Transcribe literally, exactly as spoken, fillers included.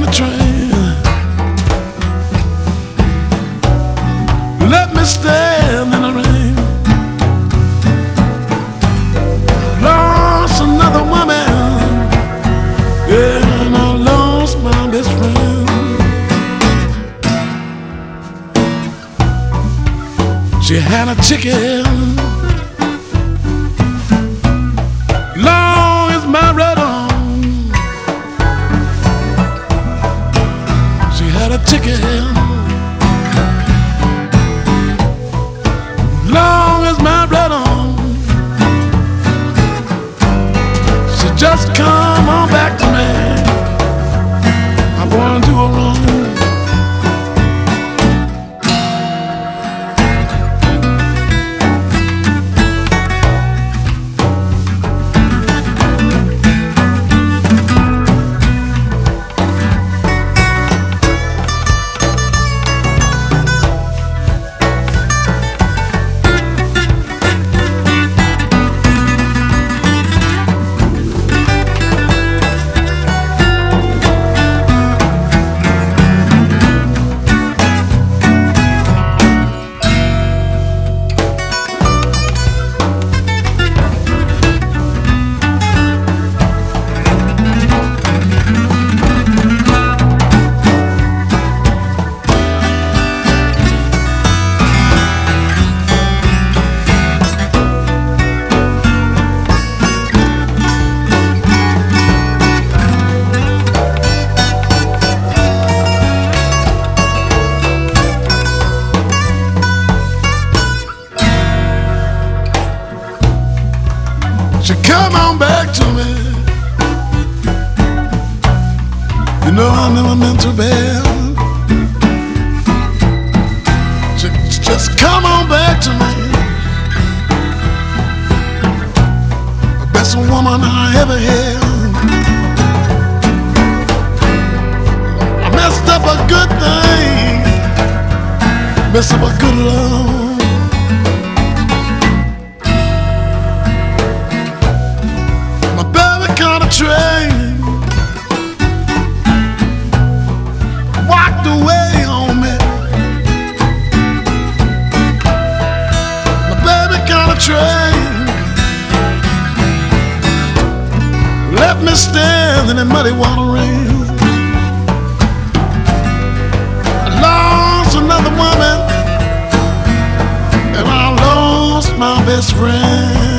on the train. Let me stand in the rain. Lost another woman, yeah, and I lost my best friend. She had a ticket, long as my red on. She had a ticket, long as my red on. So just come on back to me. I'm going to do her wrong. So come on back to me. You know I never meant to bail. Just, just come on back to me. The best woman I ever had. I messed up a good thing, messed up a good love. Train walked away on me. My baby got a train, left me standing in muddy water rain. I lost another woman, and I lost my best friend.